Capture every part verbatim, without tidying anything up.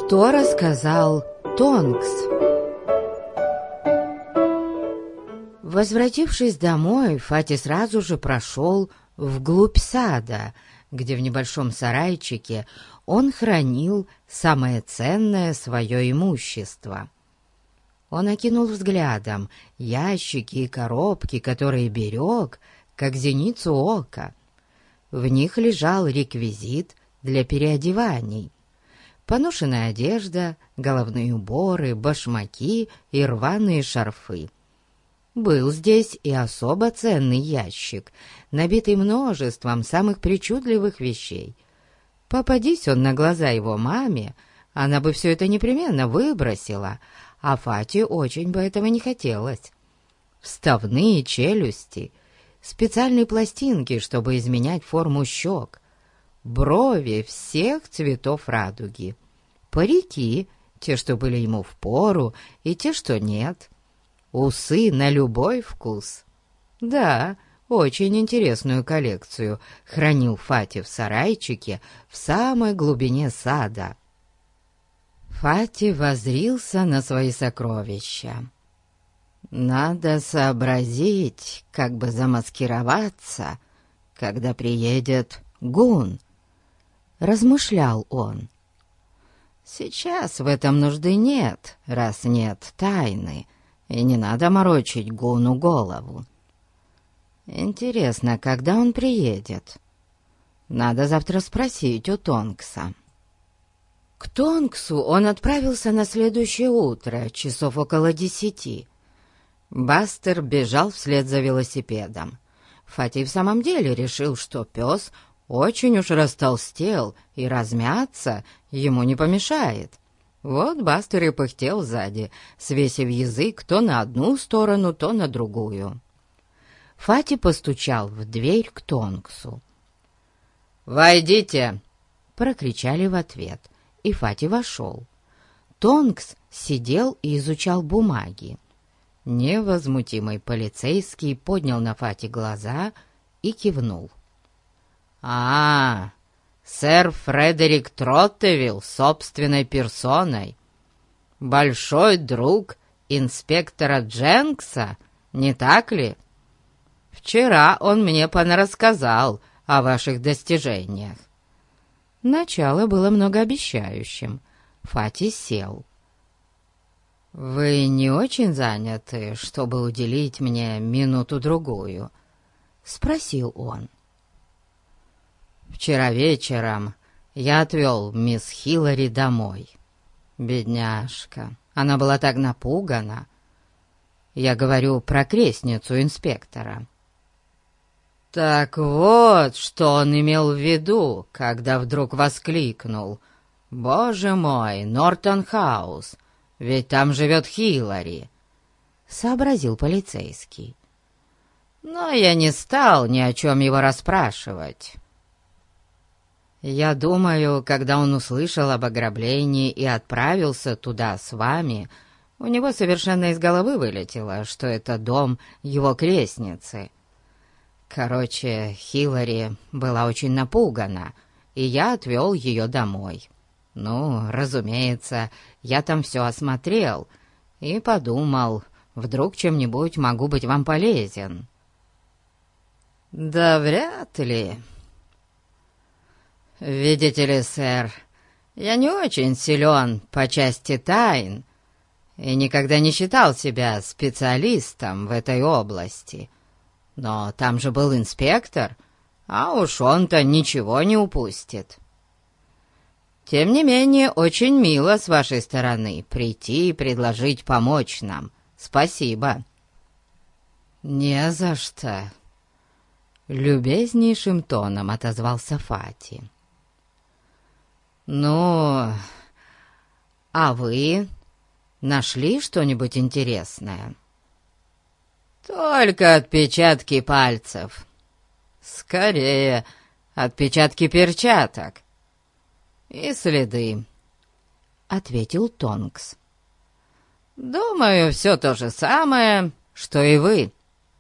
Что рассказал Тонкс? Возвратившись домой, Фати сразу же прошел вглубь сада, где в небольшом сарайчике он хранил самое ценное свое имущество. Он окинул взглядом ящики и коробки, которые берег, как зеницу ока. В них лежал реквизит для переодеваний: поношенная одежда, головные уборы, башмаки и рваные шарфы. Был здесь и особо ценный ящик, набитый множеством самых причудливых вещей. Попадись он на глаза его маме, она бы все это непременно выбросила, а Фате очень бы этого не хотелось. Вставные челюсти, специальные пластинки, чтобы изменять форму щек, брови всех цветов радуги, парики, те, что были ему впору, и те, что нет, усы на любой вкус. Да, очень интересную коллекцию хранил Фати в сарайчике в самой глубине сада. Фати воззрился на свои сокровища. «Надо сообразить, как бы замаскироваться, когда приедет Гун», — размышлял он. «Сейчас в этом нужды нет, раз нет тайны, и не надо морочить Гуну голову. Интересно, когда он приедет? Надо завтра спросить у Тонкса». К Тонксу он отправился на следующее утро, часов около десяти. Бастер бежал вслед за велосипедом. Фати в самом деле решил, что пес очень уж растолстел, и размяться ему не помешает. Вот Бастер и пыхтел сзади, свесив язык то на одну сторону, то на другую. Фати постучал в дверь к Тонксу. «Войдите!» — прокричали в ответ, и Фати вошел. Тонкс сидел и изучал бумаги. Невозмутимый полицейский поднял на Фати глаза и кивнул. «А, сэр Фредерик Троттевилл собственной персоной. Большой друг инспектора Дженкса, не так ли? Вчера он мне понарассказал о ваших достижениях». Начало было многообещающим. Фати сел. «Вы не очень заняты, чтобы уделить мне минуту-другую?» — спросил он. «Вчера вечером я отвел мисс Хиллари домой. Бедняжка, она была так напугана. Я говорю про крестницу инспектора». Так вот, что он имел в виду, когда вдруг воскликнул: «Боже мой, Нортон-хаус, ведь там живет Хиллари», — сообразил полицейский. Но я не стал ни о чем его расспрашивать. Я думаю, когда он услышал об ограблении и отправился туда с вами, у него совершенно из головы вылетело, что это дом его крестницы. Короче, Хиллари была очень напугана, и я отвел ее домой. Ну, разумеется, я там все осмотрел и подумал, вдруг чем-нибудь могу быть вам полезен. Да вряд ли. Видите ли, сэр, я не очень силен по части тайн и никогда не считал себя специалистом в этой области. Но там же был инспектор, а уж он-то ничего не упустит. Тем не менее, очень мило с вашей стороны прийти и предложить помочь нам. Спасибо». «Не за что», — любезнейшим тоном отозвался Фати. «Ну, а вы нашли что-нибудь интересное?» «Только отпечатки пальцев. Скорее, отпечатки перчаток. И следы», — ответил Тонкс. «Думаю, все то же самое, что и вы.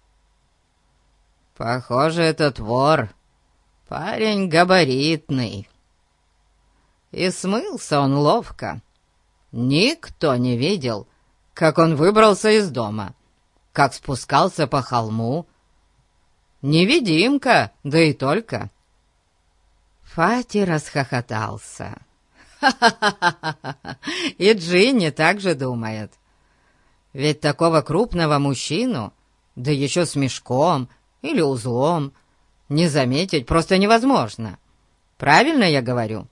Похоже, этот вор парень габаритный. И смылся он ловко, Никто не видел, как он выбрался из дома, как спускался по холму. Невидимка, да и только». Фати расхохотался. «Ха-ха-ха! И Джинни так же думает. Ведь такого крупного мужчину, да еще с мешком или узлом, не заметить просто невозможно. Правильно я говорю?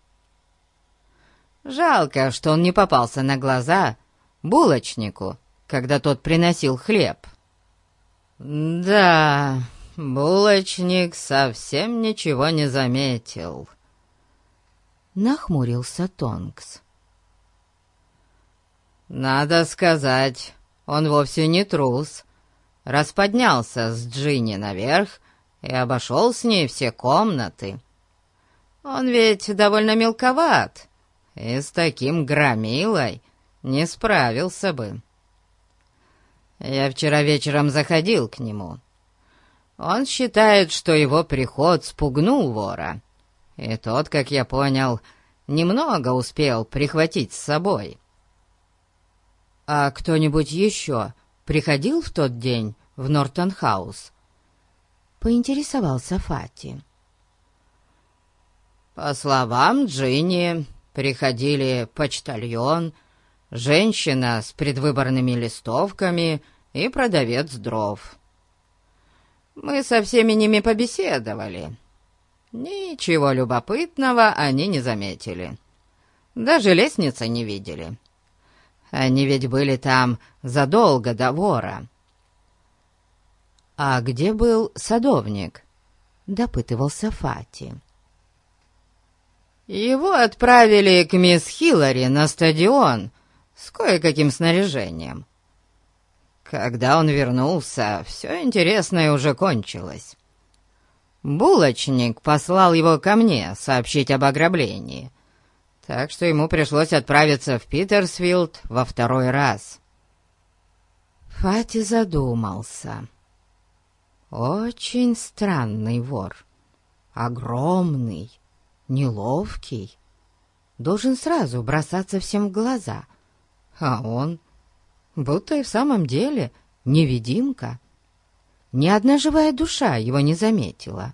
Жалко, что он не попался на глаза булочнику, когда тот приносил хлеб». «Да, булочник совсем ничего не заметил», — нахмурился Тонкс. «Надо сказать, он вовсе не трус, раз поднялся с Джинни наверх и обошел с ней все комнаты. Он ведь довольно мелковат, и с таким громилой не справился бы. Я вчера вечером заходил к нему. Он считает, что его приход спугнул вора, и тот, как я понял, немного успел прихватить с собой». «А кто-нибудь еще приходил в тот день в Нортон-хаус?» — поинтересовался Фати. «По словам Джинни, приходили почтальон, женщина с предвыборными листовками и продавец дров. Мы со всеми ними побеседовали. Ничего любопытного они не заметили. Даже лестницы не видели. Они ведь были там задолго до вора». «А где был садовник?» — допытывался Фати. «Его отправили к мисс Хиллари на стадион с кое-каким снаряжением. Когда он вернулся, все интересное уже кончилось. Булочник послал его ко мне сообщить об ограблении, так что ему пришлось отправиться в Питерсфилд во второй раз». Фати задумался. Очень странный вор. Огромный, неловкий. Должен сразу бросаться всем в глаза. А он, будто и в самом деле, невидимка. Ни одна живая душа его не заметила.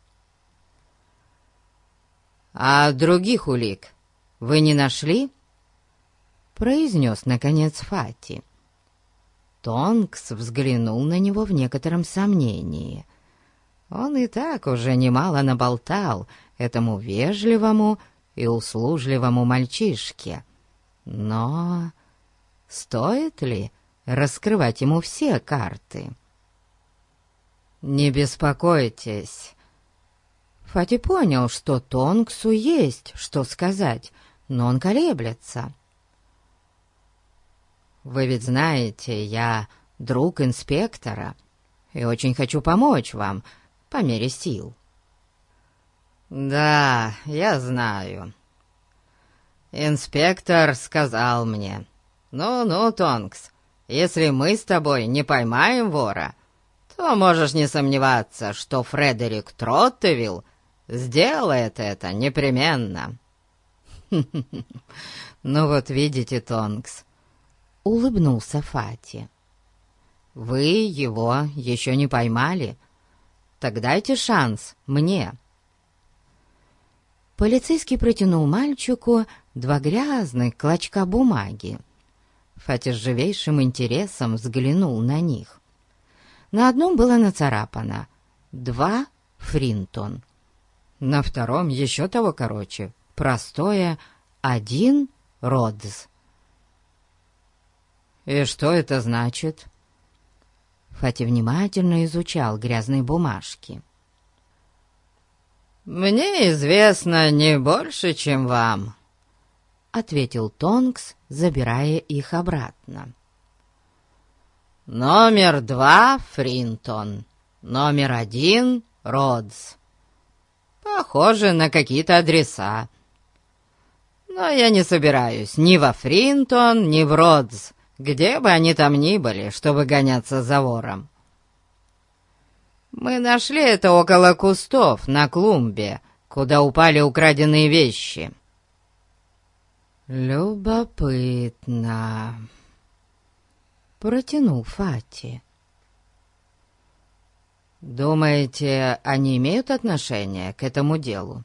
«А других улик вы не нашли?» — произнес, наконец, Фати. Тонкс взглянул на него в некотором сомнении. Он и так уже немало наболтал этому вежливому и услужливому мальчишке. Но стоит ли раскрывать ему все карты? «Не беспокойтесь». Фати понял, что Тонксу есть что сказать, но он колеблется. «Вы ведь знаете, я друг инспектора и очень хочу помочь вам по мере сил». «Да, я знаю. Инспектор сказал мне: ну-ну, Тонкс, если мы с тобой не поймаем вора, то можешь не сомневаться, что Фредерик Троттевилл сделает это непременно». «Ну вот видите, Тонкс», — улыбнулся Фати, — «вы его еще не поймали. Так дайте шанс мне». Полицейский протянул мальчику два грязных клочка бумаги. Фати с живейшим интересом взглянул на них. На одном было нацарапано «Два Фринтон». На втором, еще того короче, простое «Один Родз». «И что это значит?» Фати внимательно изучал грязные бумажки. «Мне известно не больше, чем вам», — ответил Тонкс, забирая их обратно. «Номер два — Фринтон, номер один — Родз. Похоже на какие-то адреса. Но я не собираюсь ни во Фринтон, ни в Родз, где бы они там ни были, чтобы гоняться за вором. Мы нашли это около кустов на клумбе, куда упали украденные вещи». «Любопытно», — протянул Фати. «Думаете, они имеют отношение к этому делу?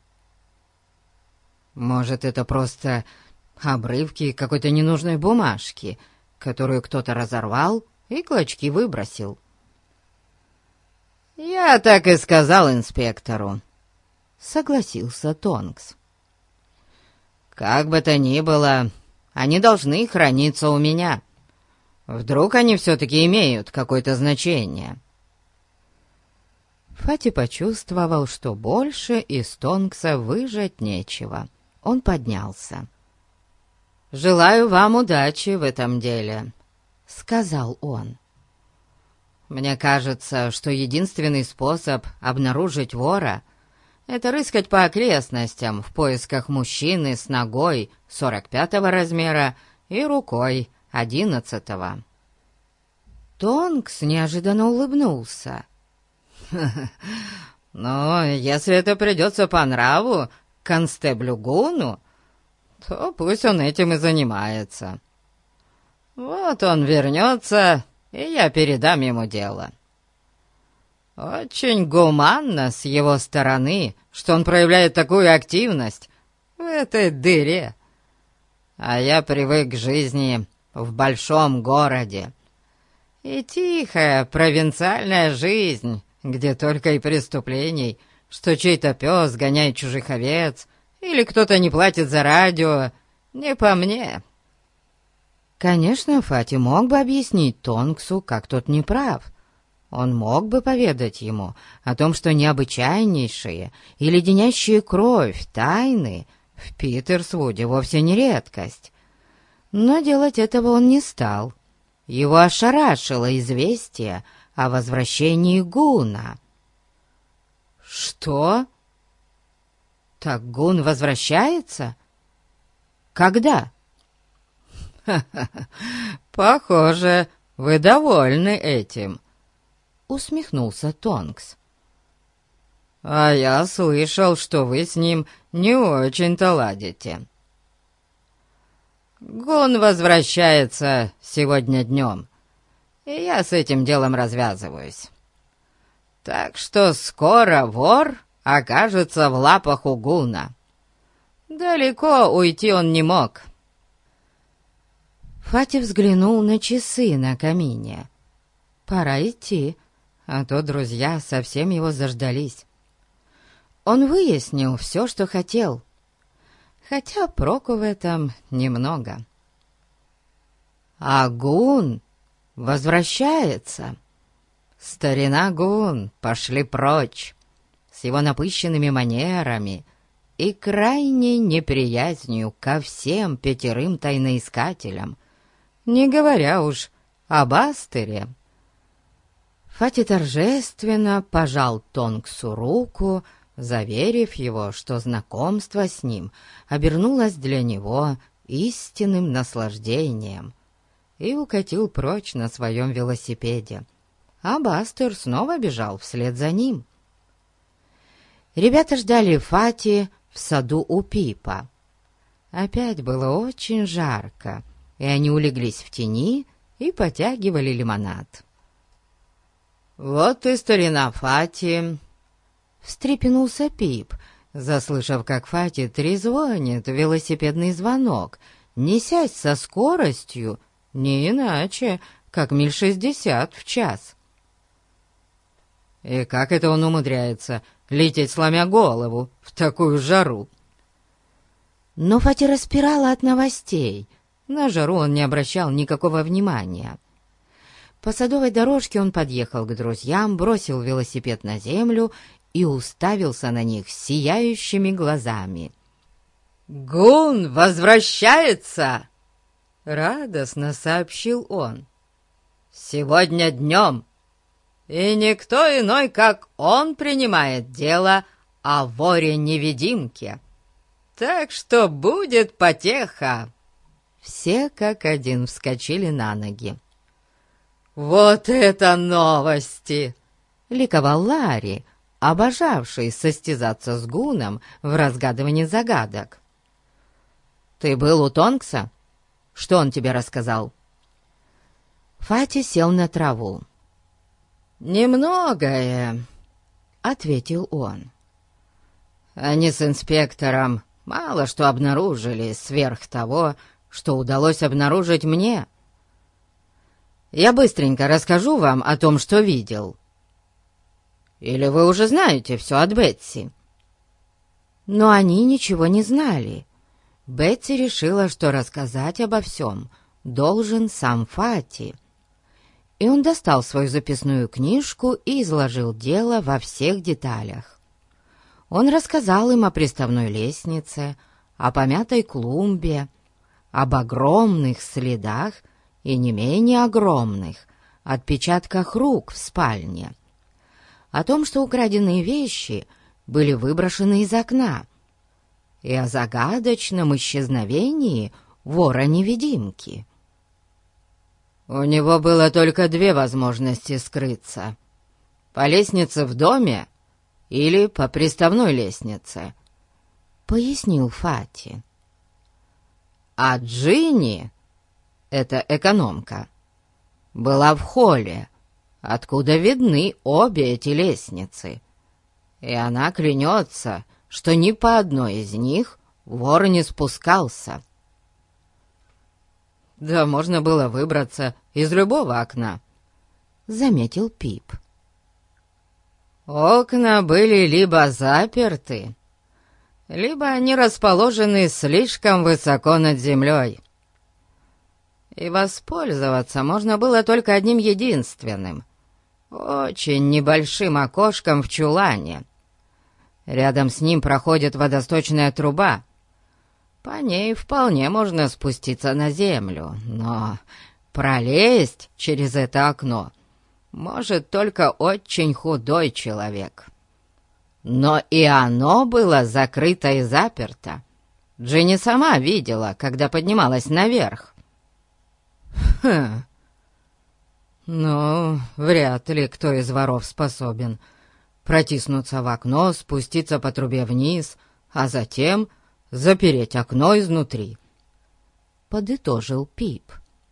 Может, это просто обрывки какой-то ненужной бумажки, которую кто-то разорвал и клочки выбросил?» «Я так и сказал инспектору», — согласился Тонкс. «Как бы то ни было, они должны храниться у меня. Вдруг они все-таки имеют какое-то значение». Фати почувствовал, что больше из Тонкса выжать нечего. Он поднялся. «Желаю вам удачи в этом деле», — сказал он. «Мне кажется, что единственный способ обнаружить вора — это рыскать по окрестностям в поисках мужчины с ногой сорок пятого размера и рукой одиннадцатого». Тонкс неожиданно улыбнулся. «Ну, если это придется по нраву констеблю Гуну, то пусть он этим и занимается. Вот он вернется, и я передам ему дело. Очень гуманно с его стороны, что он проявляет такую активность в этой дыре. А я привык к жизни в большом городе. И тихая провинциальная жизнь, где только и преступлений, что чей-то пес гоняет чужих овец, или кто-то не платит за радио, не по мне». Конечно, Фати мог бы объяснить Тонксу, как тот неправ. Он мог бы поведать ему о том, что необычайнейшие и леденящие кровь тайны в Питерсвуде вовсе не редкость. Но делать этого он не стал. Его ошарашило известие о возвращении Гуна. «Что? Так Гун возвращается? Когда?» «Ха-ха-ха, похоже, вы довольны этим», — усмехнулся Тонкс. «А я слышал, что вы с ним не очень-то ладите. Гун возвращается сегодня днем, и я с этим делом развязываюсь. Так что скоро вор окажется в лапах у Гуна. Далеко уйти он не мог». Фати взглянул на часы на камине. Пора идти, а то друзья совсем его заждались. Он выяснил все, что хотел, хотя проку в этом немного. А Гун возвращается. Старина Гун, пошли прочь, с его напыщенными манерами и крайней неприязнью ко всем пятерым тайноискателям, не говоря уж об Астере. Фати торжественно пожал Тонксу руку, заверив его, что знакомство с ним обернулось для него истинным наслаждением, и укатил прочь на своем велосипеде, а Бастер снова бежал вслед за ним. Ребята ждали Фати в саду у Пипа. Опять было очень жарко, и они улеглись в тени и потягивали лимонад. «Вот и старина Фати!» — встрепенулся Пип, заслышав, как Фати трезвонит велосипедный звонок, несясь со скоростью не иначе, как миль шестьдесят в час. И как это он умудряется лететь, сломя голову, в такую жару? Но Фати распирала от новостей. На жару он не обращал никакого внимания. По садовой дорожке он подъехал к друзьям, бросил велосипед на землю и уставился на них сияющими глазами. «Гун возвращается!» — радостно сообщил он. «Сегодня днем, и никто иной, как он, принимает дело о воре-невидимке. Так что будет потеха!» Все как один вскочили на ноги. «Вот это новости!» — ликовал Ларри, обожавший состязаться с Гуном в разгадывании загадок. Ты был у Тонкса? Что он тебе рассказал?» Фати сел на траву. «Немногое», — ответил он. «Они с инспектором мало что обнаружили сверх того, что удалось обнаружить мне. Я быстренько расскажу вам о том, что видел. Или вы уже знаете все от Бетси?» Но они ничего не знали. Бетси решила, что рассказать обо всем должен сам Фати. И он достал свою записную книжку и изложил дело во всех деталях. Он рассказал им о приставной лестнице, о помятой клумбе, об огромных следах и не менее огромных отпечатках рук в спальне, о том, что украденные вещи были выброшены из окна, и о загадочном исчезновении вора-невидимки. У него было только две возможности скрыться: по лестнице в доме или по приставной лестнице, — пояснил Фати. А Джинни, эта экономка, была в холле, откуда видны обе эти лестницы, и она клянется, что ни по одной из них вор не спускался. «Да можно было выбраться из любого окна», — заметил Пип. «Окна были либо заперты, либо они расположены слишком высоко над землей. И воспользоваться можно было только одним единственным, очень небольшим окошком в чулане. Рядом с ним проходит водосточная труба. По ней вполне можно спуститься на землю, но пролезть через это окно может только очень худой человек. Но и оно было закрыто и заперто. Джинни сама видела, когда поднималась наверх». «Хм... Ну, вряд ли кто из воров способен протиснуться в окно, спуститься по трубе вниз, а затем запереть окно изнутри», — подытожил Пип.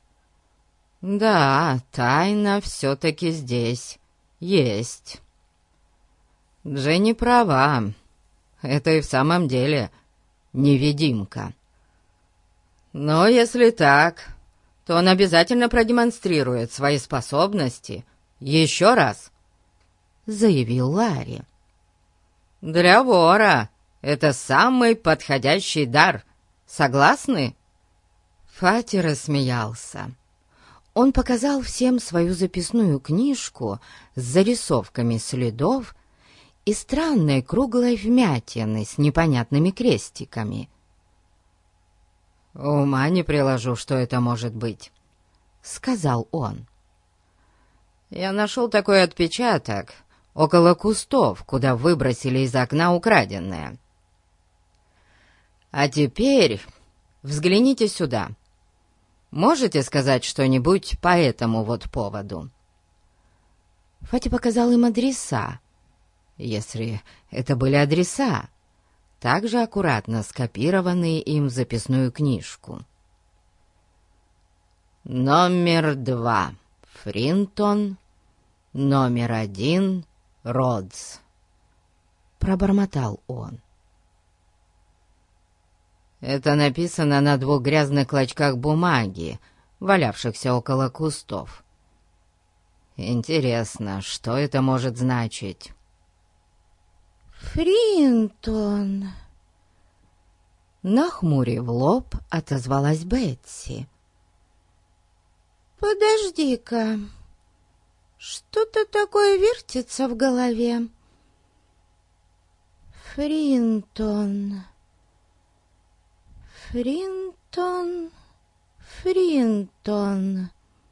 «Да, тайна все-таки здесь есть. Дженни права, это и в самом деле невидимка. Но если так, то он обязательно продемонстрирует свои способности еще раз», — заявил Ларри. «Для вора это самый подходящий дар. Согласны?» Фати рассмеялся. Он показал всем свою записную книжку с зарисовками следов и странной круглой вмятины с непонятными крестиками. «Ума не приложу, что это может быть», — сказал он. «Я нашел такой отпечаток около кустов, куда выбросили из окна украденное. А теперь взгляните сюда. Можете сказать что-нибудь по этому вот поводу?» Фати показал им адреса, если это были адреса, также аккуратно скопированные им в записную книжку. «Номер два — Фринтон, номер один — Родс», — пробормотал он. «Это написано на двух грязных клочках бумаги, валявшихся около кустов. Интересно, что это может значить?» «Фринтон», — нахмурив лоб, отозвалась Бетси. «Подожди-ка, что-то такое вертится в голове. Фринтон, Фринтон, Фринтон.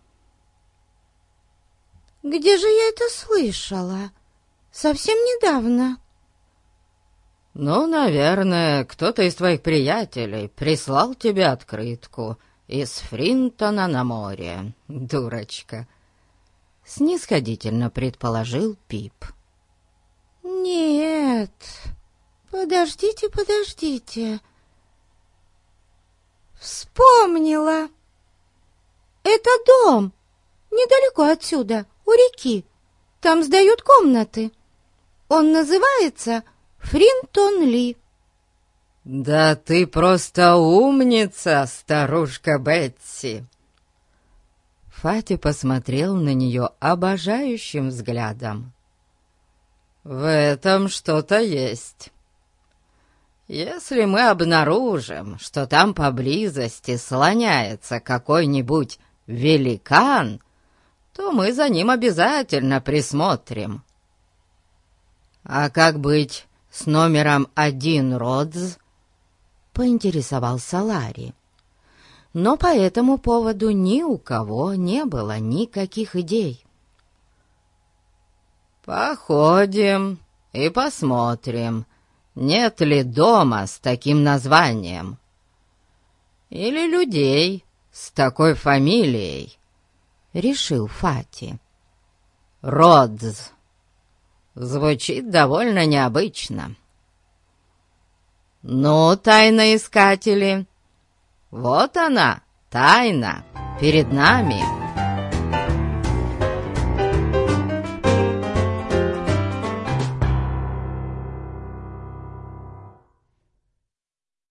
Где же я это слышала? Совсем недавно». «Ну, наверное, кто-то из твоих приятелей прислал тебе открытку из Фринтона на море, дурочка», — снисходительно предположил Пип. «Нет, подождите, подождите. Вспомнила. Это дом недалеко отсюда, у реки. Там сдают комнаты. Он называется Фринтон-Ли. «Да ты просто умница, старушка Бетси!» Фати посмотрел на нее обожающим взглядом. «В этом что-то есть. Если мы обнаружим, что там поблизости слоняется какой-нибудь великан, то мы за ним обязательно присмотрим. А как быть с номером один Родз?» — поинтересовался Ларри. Но по этому поводу ни у кого не было никаких идей. «Походим и посмотрим, нет ли дома с таким названием. Или людей с такой фамилией», — решил Фати. «Родз. Звучит довольно необычно. Ну, тайноискатели, вот она, тайна, перед нами».